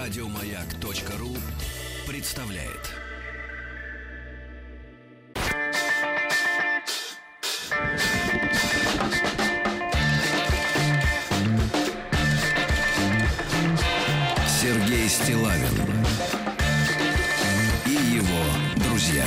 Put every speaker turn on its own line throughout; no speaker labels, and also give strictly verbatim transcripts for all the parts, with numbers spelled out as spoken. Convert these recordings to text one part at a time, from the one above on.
Радиомаяк.ру представляет. Сергей Стиллавин и его друзья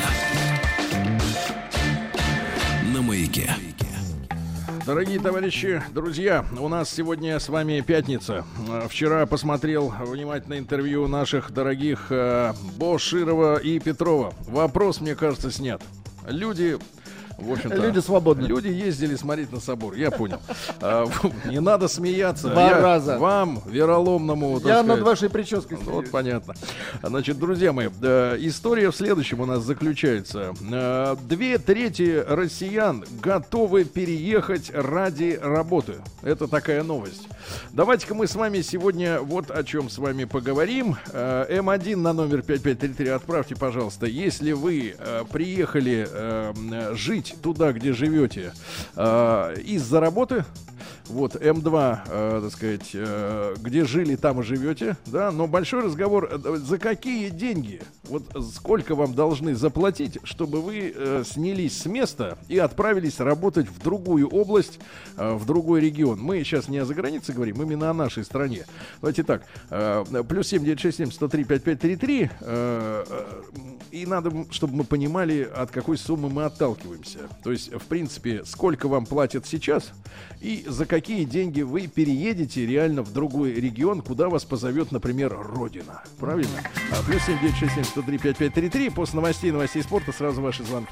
на Маяке.
Дорогие товарищи, друзья, у нас сегодня с вами пятница. Вчера посмотрел внимательно интервью наших дорогих э, Боширова и Петрова. Вопрос, мне кажется, снят. Люди... В общем-то,
люди свободны.
Люди ездили смотреть на собор, я понял. А, не надо смеяться.
Два
я
раза.
Вам, вероломному, так
Я
сказать,
над вашей прической.
ну, вот понятно. Значит, друзья мои, э, история в следующем у нас заключается. Э, две трети россиян готовы переехать ради работы. Это такая новость. Давайте-ка мы с вами сегодня вот о чем с вами поговорим. Э, эм один на номер пять пять три три отправьте, пожалуйста, если вы э, приехали э, жить туда, где живете, э, из-за работы. Вот, эм два, э, так сказать, э, где жили, там и живете, да, но большой разговор, э, за какие деньги, вот сколько вам должны заплатить, чтобы вы э, снялись с места и отправились работать в другую область, э, в другой регион. Мы сейчас не о загранице говорим, именно о нашей стране. Давайте так, э, плюс семь девять шесть семь сто три пять пять три три, э, э, и надо, чтобы мы понимали, от какой суммы мы отталкиваемся. То есть, в принципе, сколько вам платят сейчас и за какие деньги вы переедете реально в другой регион, куда вас позовет, например, Родина. Правильно? А, плюс семь девять шесть семь сто три пять пять три три. После новостей, новостей спорта сразу ваши звонки.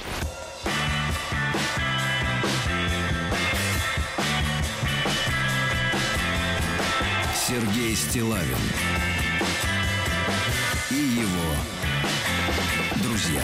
Сергей Стиллавин и его друзья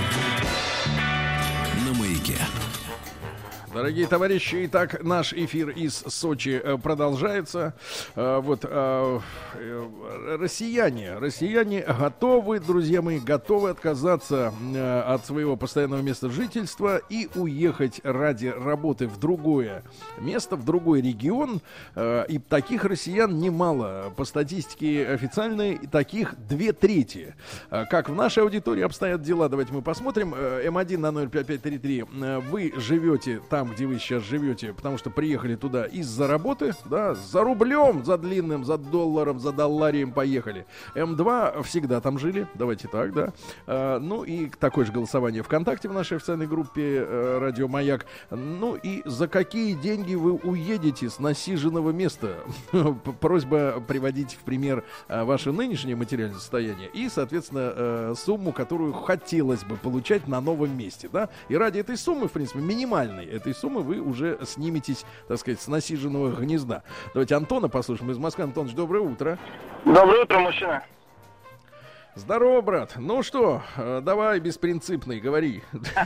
на Маяке.
Дорогие товарищи, итак, наш эфир из Сочи э, продолжается. Э, вот э, э, россияне, россияне готовы, друзья мои, готовы отказаться э, от своего постоянного места жительства и уехать ради работы в другое место, в другой регион. Э, и таких россиян немало. По статистике официальной, таких две трети. Э, как в нашей аудитории обстоят дела, давайте мы посмотрим. Э, эм один на номер пять пять три три. Э, вы живете там, где вы сейчас живете, потому что приехали туда из-за работы, да, за рублем, за длинным, за долларом, за долларием поехали. эм два всегда там жили, давайте так, да. А, ну и такое же голосование ВКонтакте в нашей официальной группе э, Радио Маяк. Ну и за какие деньги вы уедете с насиженного места? Просьба приводить в пример э, ваше нынешнее материальное состояние и, соответственно, э, сумму, которую хотелось бы получать на новом месте, да. И ради этой суммы, в принципе, минимальной этой суммы вы уже сниметесь, так сказать, с насиженного гнезда. Давайте Антона послушаем из Москвы. Антоныч, доброе утро.
Доброе утро, мужчина.
Здорово, брат. Ну что, давай беспринципный, говори.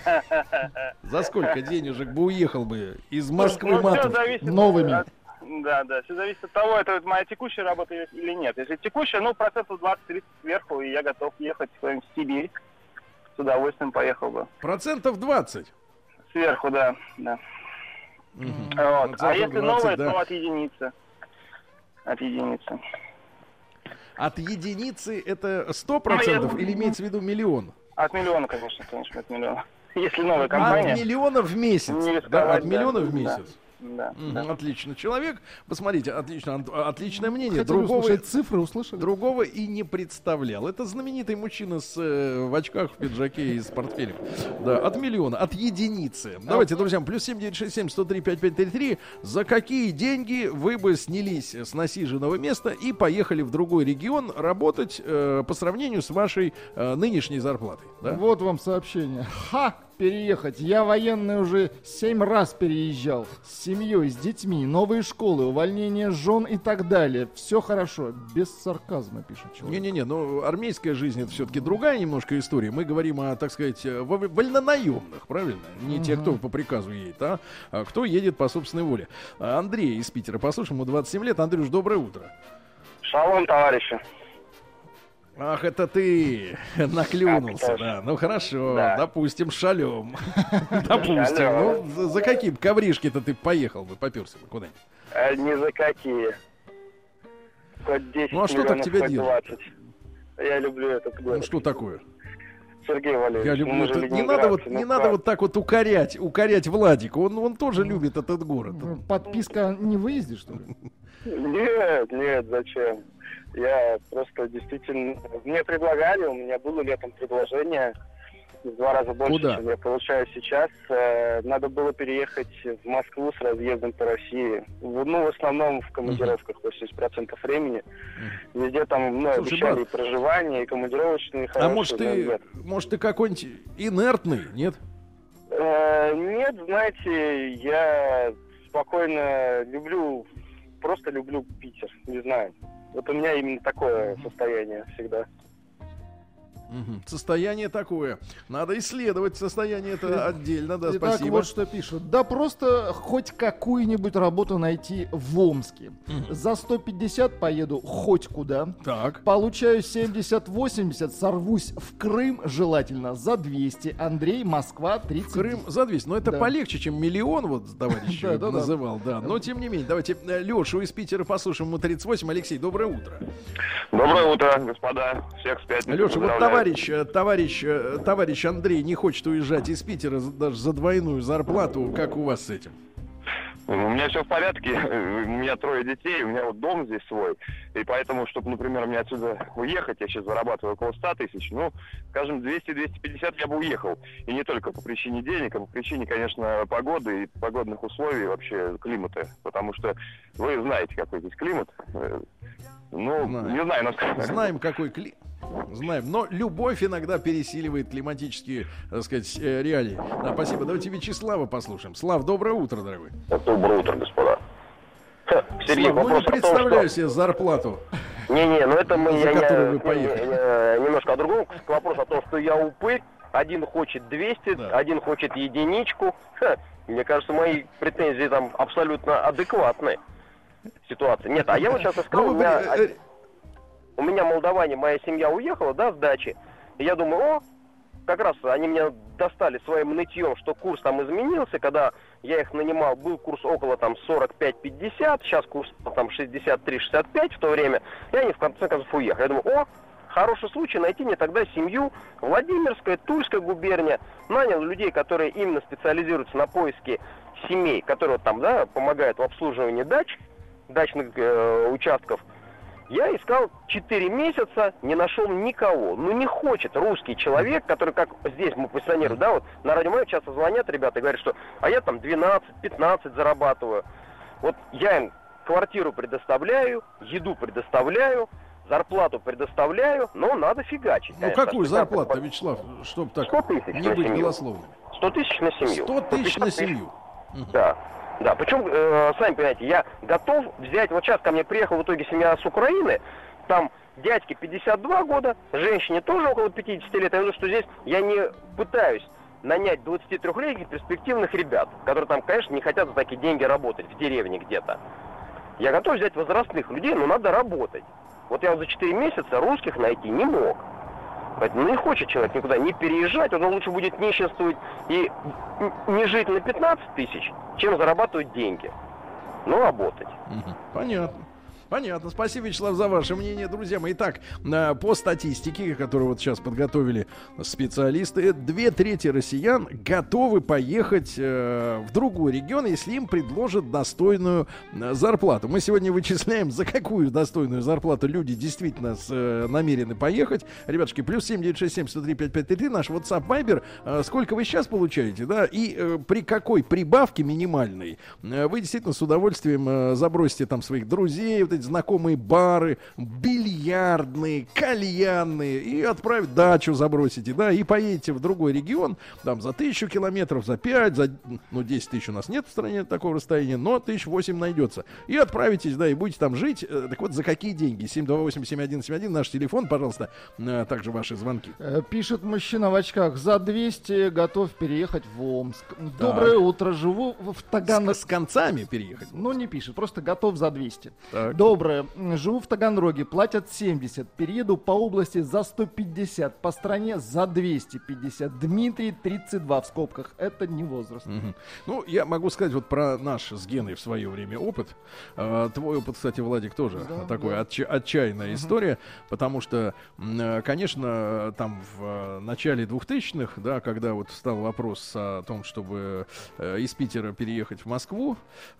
За сколько денежек бы уехал бы из Москвы матом
новыми?
Да, да, все зависит от того, это моя текущая работа или нет. Если текущая, ну, процентов двадцать-тридцать сверху, и я готов ехать в Сибирь. С удовольствием поехал бы.
Процентов двадцать?
Сверху, да, да.
Угу.
Вот. А если новое,
да.
то от единицы. От единицы.
От единицы это сто процентов
ну, я...
или имеется в виду миллион?
От миллиона, конечно, конечно, от миллиона. Если новая компания...
От миллиона в месяц? Да, от миллиона да, в месяц.
Да. Да,
угу,
да.
Отлично. Человек, посмотрите, отлично, отличное мнение.
Хотели
другого,
услышать цифры, услышали?
Другого и не представлял. Это знаменитый мужчина с, э, в очках, в пиджаке и с портфелем. Да, от миллиона, от единицы. Давайте, друзья, плюс семь девять шесть семь сто три пять пять три три. За какие деньги вы бы снялись с насиженного места и поехали в другой регион работать э, по сравнению с вашей э, нынешней зарплатой? Да?
Вот вам сообщение. Ха! Переехать. Я военный уже семь раз переезжал. С семьей, с детьми, новые школы, увольнение жен и так далее. Все хорошо. Без сарказма, пишет человек.
Не-не-не, но армейская жизнь это все-таки другая немножко история. Мы говорим о, так сказать, вольнонаемных, правильно? Не uh-huh. те, кто по приказу едет, а, а кто едет по собственной воле. Андрей из Питера, послушаем, ему двадцать семь лет. Андрюш, доброе утро.
Шалом, товарищи.
Ах, это ты наклюнулся, да. Ну хорошо, да. Допустим, шалем. Допустим. Ну, за какие ковришки-то ты поехал бы, попёрся бы куда-нибудь?
Ни за какие. Хоть десять
Ну, а что так
миллионов,
тебя
хоть
держит?
двадцать. Я люблю этот город.
Ну что такое?
Сергей Валерьевич.
Я люблю
мы же
это. Не надо вот,
ленинградцы,
не
ну
надо
как?
вот так вот укорять, укорять Владика. Он, он тоже любит этот город.
Подписка не выездит, что ли?
Нет, нет, зачем? Я просто действительно... Мне предлагали, у меня было летом предложение в два раза больше,
Куда?
чем я получаю сейчас. Э, Надо было переехать в Москву с разъездом по России. В- Ну, в основном в командировках, восемьдесят процентов времени. Везде там, ну,
Слушай,
обещали
брат,
и проживание, и командировочные
А
хорошие.
может
но
ты,
нет.
может ты какой-нибудь инертный, нет?
Э, Нет, знаете, я спокойно люблю, просто люблю Питер, не знаю. Вот у меня именно такое состояние всегда.
Мгм. Состояние такое. Надо исследовать состояние это отдельно, да,
Итак,
спасибо.
вот что пишут. Да просто хоть какую-нибудь работу найти в Омске. За сто пятьдесят поеду хоть куда.
Так.
Получаю семьдесят-восемьдесят, сорвусь в Крым, желательно за двести. Андрей, Москва, тридцать.
Крым за двести. Но это
Да.
полегче, чем миллион, вот товарищ
Да, да, да.
называл, да. Но тем не менее, давайте э, Лешу из Питера послушаем. Ему тридцать восемь. Алексей, доброе утро.
Доброе утро, господа. Всех с пятницей
Леша, вот
поздравляю.
товарищ, э, товарищ, э, товарищ Андрей не хочет уезжать из Питера за- даже за двойную зарплату. Как у вас с этим?
У меня все в порядке, у меня трое детей, у меня вот дом здесь свой, и поэтому, чтобы, например, мне отсюда уехать, я сейчас зарабатываю около ста тысяч, ну, скажем, двести-двести пятьдесят я бы уехал, и не только по причине денег, а по причине, конечно, погоды и погодных условий, вообще климата, потому что вы знаете, какой здесь климат, э, ну,
Знаю.
не знаю, насколько...
Знаем, какой кли... Знаем, но любовь иногда пересиливает климатические, так сказать, э, реалии. Да, спасибо. Давайте Вячеслава послушаем. Слав, доброе утро, дорогой.
Доброе утро, господа. Ха, Сергей,
Слав, ну не
вопрос о том,
представляю
что-
себе зарплату.
Не-не, ну это мы,
За
я, я-
которую вы
я-
поехали.
я- немножко о другом. К вопросу о том, что я упырь, один хочет двести,
Да.
один хочет единичку. Ха, мне кажется, мои претензии там абсолютно адекватны. Ситуация. Нет, а я вот сейчас искал,
Ну,
у
вы
меня,
при- э,
у меня в Молдаване моя семья уехала, да, с дачи. И я думаю, о, как раз они меня достали своим нытьем, что курс там изменился, когда я их нанимал, был курс около там сорок пять пятьдесят, сейчас курс там шестьдесят три шестьдесят пять в то время, и они в конце концов уехали. Я думаю, о, хороший случай найти мне тогда семью, Владимирская, Тульская губерния, нанял людей, которые именно специализируются на поиске семей, которые там, да, помогают в обслуживании дач, дачных э, участков. Я искал четыре месяца, не нашел никого. Ну не хочет русский человек, который, как здесь мы позиционируем, да, вот на радио Маяк часто звонят ребята и говорят, что а я там двенадцать-пятнадцать зарабатываю. Вот я им квартиру предоставляю, еду предоставляю, зарплату предоставляю, но надо фигачить.
Ну
конечно.
какую
Потому что
зарплату, Вячеслав, чтобы так
сто тысяч
не
на
быть
семью.
голословным?
сто тысяч на семью.
сто тысяч на
пятьдесят тысяч.
семью.
Да, да. Причем, э, сами понимаете, я готов взять, вот сейчас ко мне приехала в итоге семья с Украины, там дядьке пятьдесят два года, женщине тоже около пятидесяти лет. Я говорю, что здесь я не пытаюсь нанять двадцатитрёхлетних перспективных ребят, которые там, конечно, не хотят за такие деньги работать в деревне где-то. Я готов взять возрастных людей, но надо работать. Вот я вот за четыре месяца русских найти не мог. Поэтому не хочет человек никуда не переезжать, он лучше будет нищенствовать и не жить на пятнадцать тысяч, чем зарабатывать деньги. Но работать.
Мгм. Понятно. Понятно. Спасибо, Вячеслав, за ваше мнение. Друзья мои, итак, э, по статистике, которую вот сейчас подготовили специалисты, две трети россиян готовы поехать э, в другой регион, если им предложат достойную э, зарплату. Мы сегодня вычисляем, за какую достойную зарплату люди действительно с, э, намерены поехать. Ребятушки, плюс семь девятьсот шестьдесят семь сто три пятьдесят пять тридцать три, наш WhatsApp Viber. Э, сколько вы сейчас получаете, да, и э, при какой прибавке минимальной э, вы действительно с удовольствием э, забросите там своих друзей, вот эти знакомые бары, бильярдные, кальянные, и отправить дачу забросите, да, и поедете в другой регион, там, за тысячу километров, за пять, за, ну, десять тысяч у нас нет в стране такого расстояния, но тысяч восемь найдется. И отправитесь, да, и будете там жить. Э, так вот, за какие деньги? семь два восемь семь один семь один, наш телефон, пожалуйста, э, также ваши звонки.
Э, Пишет мужчина в очках. За двести готов переехать в Омск. Доброе утро. Живу в
С,
Таганрог.
с концами переехать.
Ну, не пишет, просто готов за двести.
Так.
доброе. Живу в Таганроге, платят семьдесят. Перееду по области за сто пятьдесят, по стране за двести пятьдесят. Дмитрий, тридцать два в скобках. Это не возраст.
Угу. Ну, я могу сказать вот про наш с Геной в свое время опыт. А, твой опыт, кстати, Владик, тоже
да,
такой
да.
Отча- отчаянная
Угу.
история, потому что, конечно, там в начале двухтысячных, да, когда вот стал вопрос о том, чтобы из Питера переехать в Москву,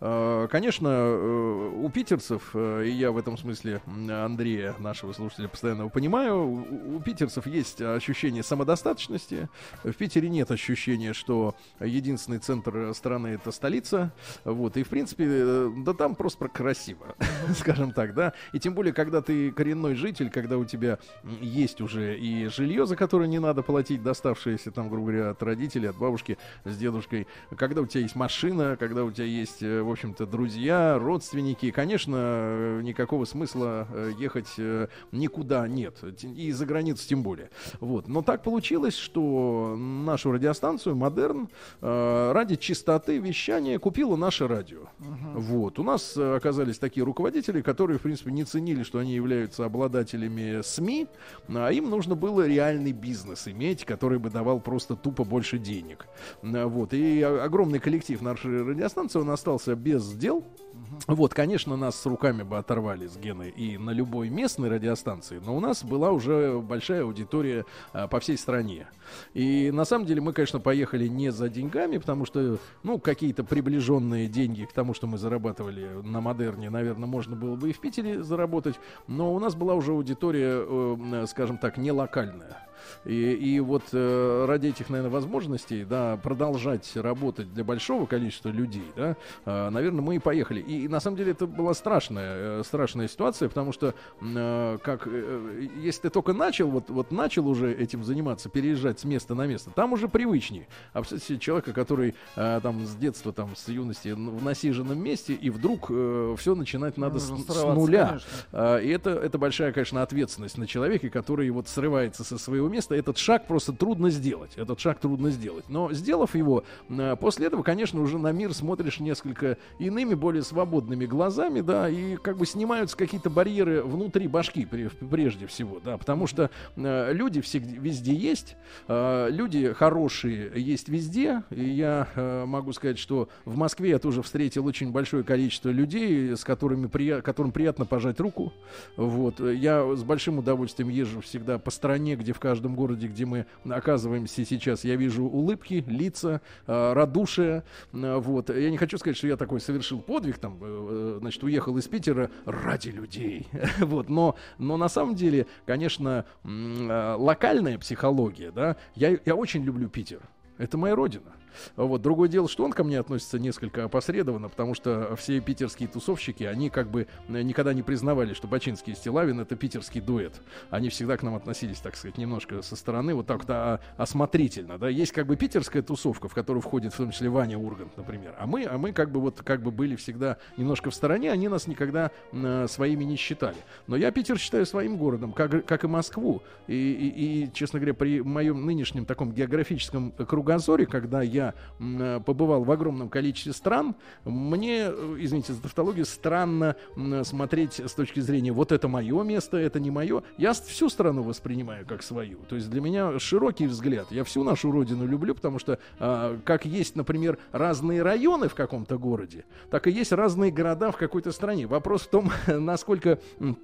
конечно, у питерцев, и я в этом смысле Андрея, нашего слушателя, постоянно понимаю, у, у питерцев есть ощущение самодостаточности. В Питере нет ощущения, что единственный центр страны — это столица. Вот, и, в принципе, да там просто красиво, скажем так, да. И тем более, когда ты коренной житель, когда у тебя есть уже и жилье, за которое не надо платить, доставшееся там, грубо говоря, от родителей, от бабушки с дедушкой, когда у тебя есть машина, когда у тебя есть, в общем-то, друзья, родственники, конечно, никакого смысла ехать никуда нет. И за границу тем более. Вот. Но так получилось, что нашу радиостанцию «Модерн» ради чистоты вещания купила наше радио. Uh-huh. Вот. У нас оказались такие руководители, которые, в принципе, не ценили, что они являются обладателями СМИ, а им нужно было реальный бизнес иметь, который бы давал просто тупо больше денег. Вот. И огромный коллектив нашей радиостанции, он остался без дел. Uh-huh. Вот, конечно, нас с руками бы оторвали с Геной и на любой местной радиостанции, но у нас была уже большая аудитория а, по всей стране. И на самом деле мы, конечно, поехали не за деньгами, потому что, ну, какие-то приближенные деньги к тому, что мы зарабатывали на Модерне, наверное, можно было бы и в Питере заработать, но у нас была уже аудитория, э, скажем так, не локальная. И, и вот э, ради этих, наверное, возможностей, да, продолжать работать для большого количества людей, да, э, наверное, мы и поехали. И, и на самом деле это была страшная, э, страшная ситуация, потому что, э, как, э, если ты только начал, вот, вот начал уже этим заниматься, переезжать с места на место, там уже привычнее. А представьте человека, который э, там с детства, там, с юности в насиженном месте, и вдруг э, все начинать надо с, с нуля. Э, и это, это большая, конечно, ответственность на человеке, который вот срывается со своего места. Этот шаг просто трудно сделать. Этот шаг трудно сделать. Но сделав его, после этого, конечно, уже на мир смотришь несколько иными, более свободными глазами, да, и как бы снимаются какие-то барьеры внутри башки прежде всего, да, потому что люди всегда, везде есть, люди хорошие есть везде, и я могу сказать, что в Москве я тоже встретил очень большое количество людей, с которыми при... которым приятно пожать руку. Вот. Я с большим удовольствием езжу всегда по стране, где в каждом городе, где мы оказываемся сейчас, я вижу улыбки, лица, э, радушие. Э, вот. Я не хочу сказать, что я такой совершил подвиг, там, э, значит, уехал из Питера ради людей. Вот. Но, но на самом деле, конечно, э, локальная психология, да, я, я очень люблю Питер. Это моя родина. Вот. Другое дело, что он ко мне относится несколько опосредованно, потому что все питерские тусовщики, они как бы никогда не признавали, что Бачинский и Стилавин — это питерский дуэт. Они всегда к нам относились, так сказать, немножко со стороны, вот так-то осмотрительно. Да? Есть как бы питерская тусовка, в которую входит в том числе Ваня Ургант, например. А мы, а мы как бы вот как бы были всегда немножко в стороне, они нас никогда э, своими не считали. Но я Питер считаю своим городом, как, как и Москву. И, и, и, честно говоря, при моем нынешнем таком географическом кругозоре, когда я побывал в огромном количестве стран, мне, извините за тавтологию, странно смотреть с точки зрения вот это мое место, это не мое. Я всю страну воспринимаю как свою. То есть для меня широкий взгляд. Я всю нашу родину люблю, потому что как есть, например, разные районы в каком-то городе, так и есть разные города в какой-то стране. Вопрос в том, насколько...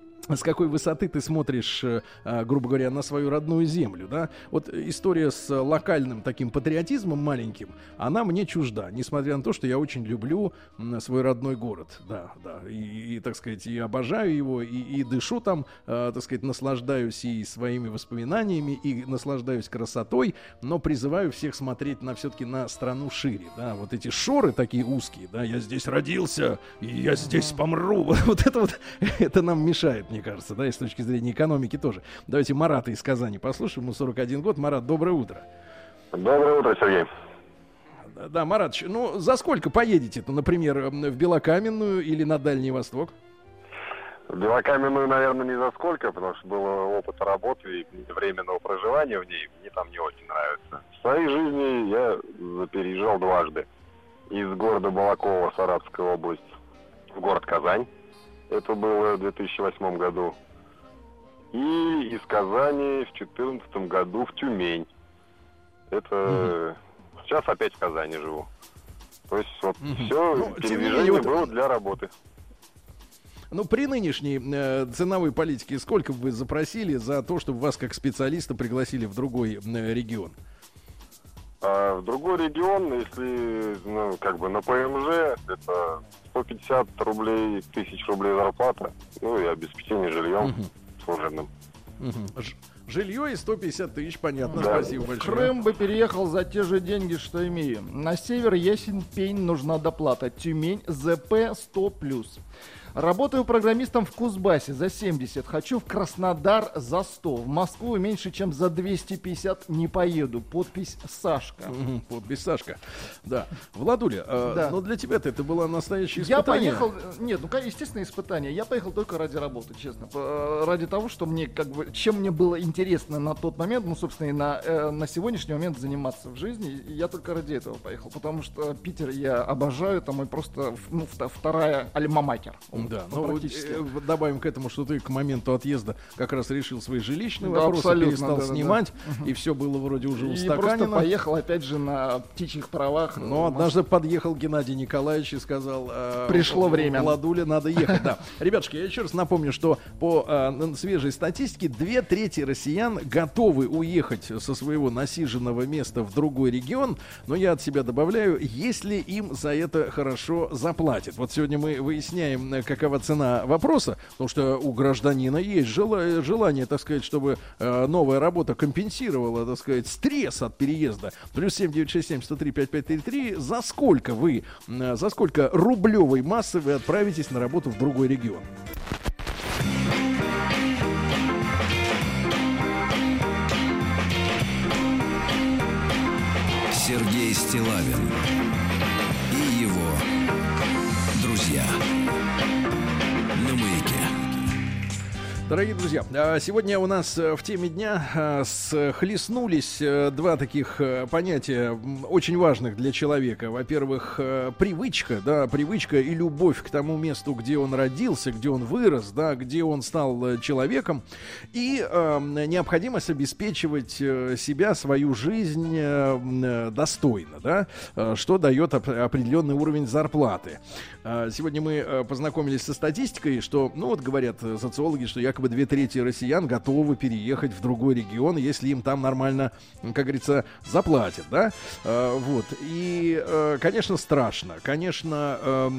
с какой высоты ты смотришь, грубо говоря, на свою родную землю, да? Вот история с локальным таким патриотизмом маленьким, она мне чужда, несмотря на то, что я очень люблю свой родной город, да, да, и, и так сказать, и обожаю его, и, и дышу там, э, так сказать, наслаждаюсь и своими воспоминаниями, и наслаждаюсь красотой, но призываю всех смотреть на все-таки на страну шире, да, вот эти шоры такие узкие, да, я здесь родился, и я здесь помру, вот это вот, это нам мешает, мне кажется, да, и с точки зрения экономики тоже. Давайте Марата из Казани послушаем, ему сорок один год. Марат, доброе утро.
Доброе утро, Сергей.
Да, да, Марат, ну за сколько поедете-то, например, в Белокаменную или на Дальний Восток?
В Белокаменную, наверное, не за сколько, потому что был опыт работы и временного проживания в ней, мне там не очень нравится. В своей жизни я переезжал дважды. Из города Балаково, Саратовская область, в город Казань. Это было в две тысячи восьмом году. И из Казани в две тысячи четырнадцатом году в Тюмень. Это mm-hmm. сейчас опять в Казани живу. То есть вот mm-hmm. все ну, передвижение вот... было для работы.
Ну, при нынешней э, ценовой политике сколько бы вы запросили за то, чтобы вас как специалиста пригласили в другой э, регион?
А в другой регион, если, ну, как бы на ПМЖ, это сто пятьдесят рублей, тысяч рублей зарплата, ну и обеспечение жильем угу. служебным.
Угу. Ж- жилье и сто пятьдесят тысяч, понятно,
да.
Спасибо большое.
Крым бы переехал за те же деньги, что имею. На север ясен пень, нужна доплата. Тюмень, ЗП сто плюс. Работаю программистом в Кузбассе за семьдесят. Хочу в Краснодар за сто. В Москву меньше, чем за двести пятьдесят не поеду. Подпись Сашка.
Угу, подпись Сашка. Да. Владуля, э,
да.
но для тебя-то это было настоящее испытание.
Я поехал... Нет, ну, естественно, испытание. Я поехал только ради работы, честно. Ради того, что мне, как бы, чем мне было интересно на тот момент, ну, собственно, и на, э, на сегодняшний момент заниматься в жизни. Я только ради этого поехал. Потому что Питер я обожаю. Там и просто, ну, вторая альма-матер.
Да, ну, э, добавим к этому, что ты к моменту отъезда как раз решил свои жилищные
да,
вопросы, перестал
да,
снимать,
да, да.
и все было вроде уже
и
устаканено.
И просто поехал опять же на птичьих правах.
Но однажды подъехал Геннадий Николаевич и сказал: э,
пришло время.
Владуля, надо ехать. Да. Ребятушки, я еще раз напомню, что по э, свежей статистике две трети россиян готовы уехать со своего насиженного места в другой регион, но я от себя добавляю, если им за это хорошо заплатят. Вот сегодня мы выясняем, какова цена вопроса, потому что у гражданина есть желание, желание, так сказать, чтобы э, новая работа компенсировала, так сказать, стресс от переезда. Плюс семь девять шесть семь сто три пять пять три три. За сколько вы, э, за сколько рублевой массы вы отправитесь на работу в другой регион?
Сергей Стиллавин и его друзья.
Дорогие друзья, сегодня у нас в теме дня схлестнулись два таких понятия очень важных для человека. Во-первых, привычка, да, привычка и любовь к тому месту, где он родился, где он вырос, да, где он стал человеком, и э, необходимость обеспечивать себя, свою жизнь э, достойно, да, что дает оп- определенный уровень зарплаты. Сегодня мы познакомились со статистикой, что, ну вот говорят социологи, что якобы две трети россиян готовы переехать в другой регион, если им там нормально, как говорится, заплатят, да, вот, и, конечно, страшно, конечно,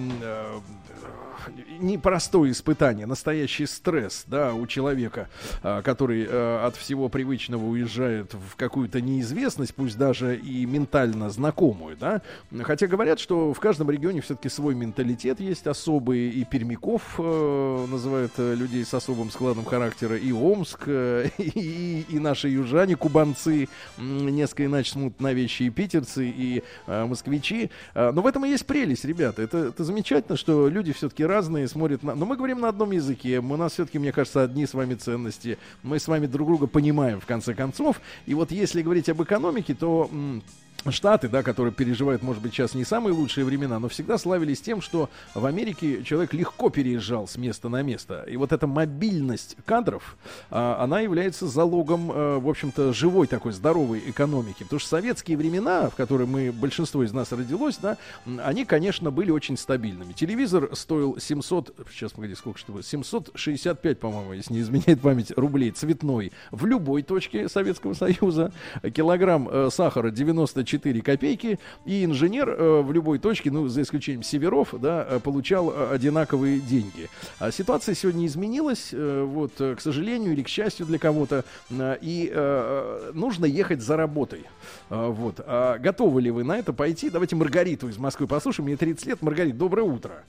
непростое испытание, настоящий стресс, да, у человека, который от всего привычного уезжает в какую-то неизвестность, пусть даже и ментально знакомую, да, хотя говорят, что в каждом регионе все-таки свой менталитет есть особый, и пермяков э, называют людей с особым складом характера, и Омск, э, и, и наши южане, кубанцы, несколько иначе смотрят на вещи, и питерцы, и э, москвичи, э, но в этом и есть прелесть, ребята, это, это замечательно, что люди все-таки разные, смотрят на... Но мы говорим на одном языке, у нас все-таки, мне кажется, одни с вами ценности, мы с вами друг друга понимаем, в конце концов, и вот если говорить об экономике, то... М- Штаты, да, которые переживают, может быть, сейчас не самые лучшие времена, но всегда славились тем, что в Америке человек легко переезжал с места на место. И вот эта мобильность кадров, а, она является залогом, а, в общем-то, живой такой здоровой экономики. Потому что советские времена, в которые мы, большинство из нас родилось, да, они, конечно, были очень стабильными. Телевизор стоил семьсот, сейчас, погоди, сколько что было, семьсот шестьдесят пять, по-моему, если не изменяет память, рублей цветной в любой точке Советского Союза. Килограмм э, сахара девяносто четыре копейки, и инженер э, в любой точке, ну, за исключением северов, да, э, получал э, одинаковые деньги. А ситуация сегодня изменилась, э, вот, э, к сожалению или к счастью для кого-то, э, и э, нужно ехать за работой. Э, вот. А готовы ли вы на это пойти? Давайте Маргариту из Москвы послушаем. Мне тридцать лет. Маргарита, доброе утро.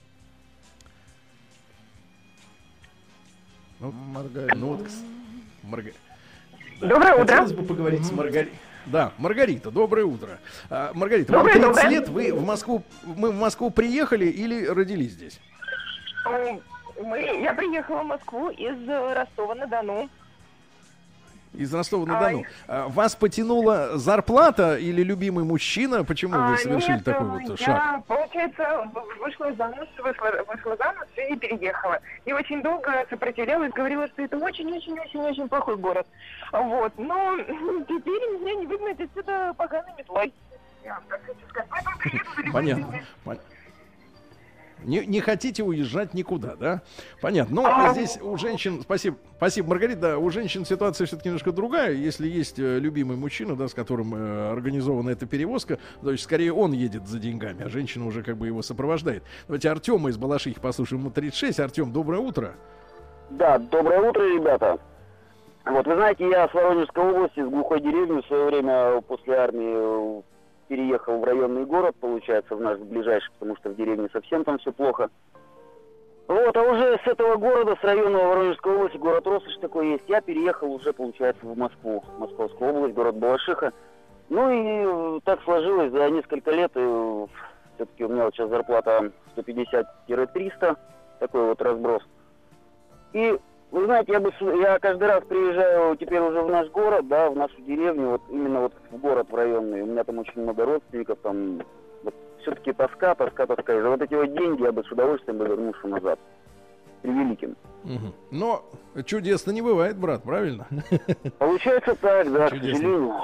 Ну, Маргарита. Ну, вот, Маргарита.
Доброе утро.
Хотелось бы поговорить с Маргаритой. Да, Маргарита, доброе утро. А, Маргарита,
доброе,
вам тридцать
доброе.
лет, вы в Москву, мы в Москву приехали или родились здесь?
Мы, я приехала в Москву из Ростова-на-Дону.
Из Ростова-на-Дону. А, вас потянула зарплата или любимый мужчина? Почему вы совершили
Нет,
такой вот
я,
шаг?
получается, вышла замуж, вышла, вышла замуж и переехала. И очень долго сопротивлялась, говорила, что это очень-очень-очень-очень плохой город. Вот. Но теперь меня не выгнать отсюда поганой метлой. Я вам так хочу сказать. Поэтому приеду за любой
Понятно.
деньги.
Понятно. Не, не хотите уезжать никуда, да? Понятно. Но
А,
здесь у женщин, спасибо, спасибо, Маргарита, да, у женщин ситуация все-таки немножко другая. Если есть э, любимый мужчина, да, с которым э, организована эта перевозка, то есть скорее он едет за деньгами, а женщина уже как бы его сопровождает. Давайте Артема из Балашихи послушаем, ему тридцать шесть. Артем, доброе утро.
Да, доброе утро, ребята. Вот, вы знаете, я с Воронежской области, с глухой деревни, в свое время после армии переехал в районный город, получается, в наш ближайший, потому что в деревне совсем там все плохо. Вот, а уже с этого города, с района Воронежской области, город Россошь такой есть, я переехал уже, получается, в Москву, Московскую область, город Балашиха. Ну и так сложилось, за несколько лет, и все-таки у меня вот сейчас зарплата сто пятьдесят - триста, такой вот разброс. И вы знаете, я, бы, я каждый раз приезжаю теперь уже в наш город, да, в нашу деревню, вот именно вот в город, в районный. У меня там очень много родственников, там вот, все-таки тоска, тоска, тоска. И за вот эти вот деньги я бы с удовольствием бы вернулся назад. Превеликим.
Угу. Но чудесно не бывает, брат, правильно?
Получается так, да,
Чудесно.
к сожалению.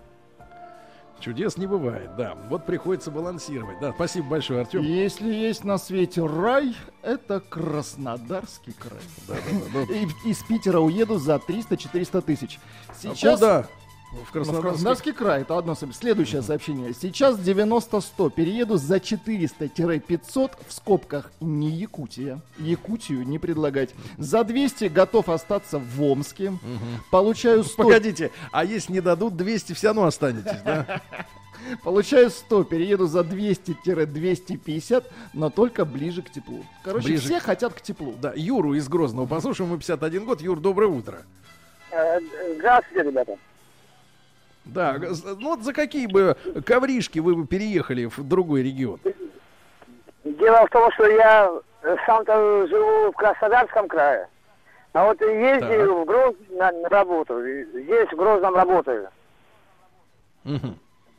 Чудес не бывает, да. Вот приходится балансировать. Да, спасибо большое, Артем.
Если есть на свете рай, это Краснодарский край.
Да, да, да, да.
И из Питера уеду за триста-четыреста тысяч.
Сейчас...
Сейчас...
А куда? В
Ну, в
Краснодарский...
Краснодарский край, это одно сообщение. Следующее сообщение. Сейчас девяносто сто. Перееду за четыреста - пятьсот, в скобках не Якутия. Якутию не предлагать. За двести готов остаться в Омске.
Угу.
Получаю сто.
Погодите, а если не дадут двести, все равно останетесь, да?
Получаю сто. Перееду за двести - двести пятьдесят, но только ближе к теплу. Короче,
Ближе
все
к-
хотят к теплу.
Да, Юру из Грозного послушаем, ему пятьдесят один год. Юр, доброе утро.
Здравствуйте, ребята.
Да, г- ну вот за какие бы ковришки вы бы переехали в другой регион?
Дело в том, что я сам-то живу в Краснодарском крае. А вот ездил
Так.
в Грозный на, на работу. Здесь в Грозном работаю.
Мгм.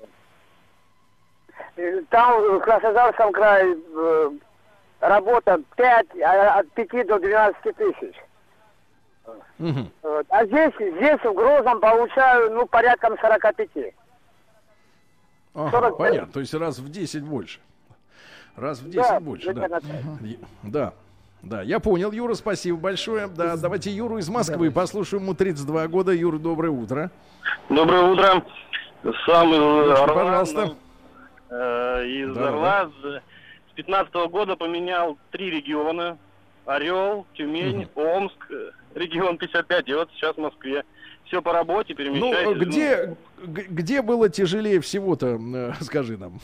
Там в Краснодарском крае э, работа пять, а от пяти до двенадцати тысяч.
Мгм.
Вот. А здесь, здесь в Грозном получаю, ну, порядком сорока пяти.
Ага,
сорок пять.
понятно, то есть раз в десять больше. Раз в десять
Да,
больше, да.
примерно так.
Е- Да. Да, я понял, Юра, спасибо большое. Да, давайте Юру из Москвы послушаем, ему тридцать два года. Юра, доброе утро.
Доброе утро. Сам из
Слушай,
Орла,
пожалуйста.
э, из
Да,
Орла с пятнадцатого года поменял три региона. Орел, Тюмень, Омск, э, регион пятьдесят пять, и вот сейчас в Москве. Все по работе, перемещаюсь.
Ну, где, г- где было тяжелее всего-то, э, скажи нам?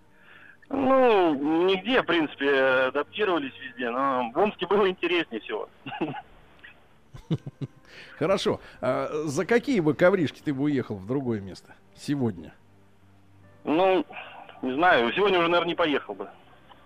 Ну, нигде, в принципе, адаптировались везде, но в Омске было интереснее всего.
Хорошо. А за какие бы ковришки ты бы уехал в другое место сегодня?
Ну, не знаю, сегодня уже, наверное, не поехал бы.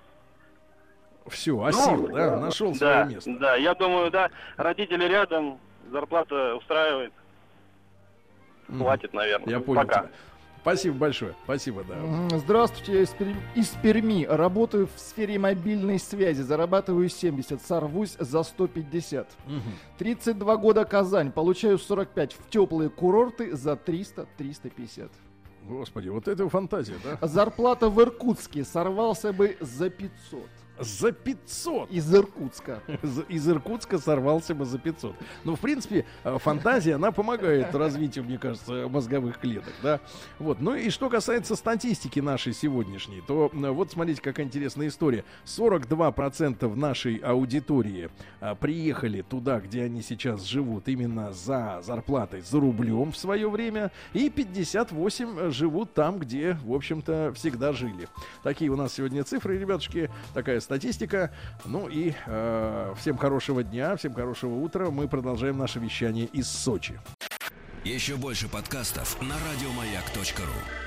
Все, осел, да? Нашел свое
Да,
место.
да, я думаю, да, родители рядом, зарплата устраивает,
Мгм.
хватит, наверное.
Я понял
Пока.
тебя. Спасибо большое. Спасибо, да.
М, Здравствуйте, я из, Перми, из Перми. Работаю в сфере мобильной связи. Зарабатываю семьдесят, сорвусь за сто пятьдесят.
Мгм.
тридцать два года Казань. Получаю сорок пять в теплые курорты за триста - триста пятьдесят.
Господи, вот это фантазия, да?
Зарплата в Иркутске. Сорвался бы за пятьсот.
За пятьсот.
Из Иркутска.
Из, из Иркутска сорвался бы за пятьсот. Ну, в принципе, э, фантазия, она помогает развитию, мне кажется, мозговых клеток, да. Вот. Ну и что касается статистики нашей сегодняшней, то э, вот смотрите, какая интересная история. сорок два процента нашей аудитории а, приехали туда, где они сейчас живут, именно за зарплатой, за рублем в свое время, и пятьдесят восемь процентов живут там, где, в общем-то, всегда жили. Такие у нас сегодня цифры, ребятушки, такая статистика. Ну и э, всем хорошего дня, всем хорошего утра. Мы продолжаем наше вещание из Сочи.
Еще больше подкастов на радиомаяк точка ру.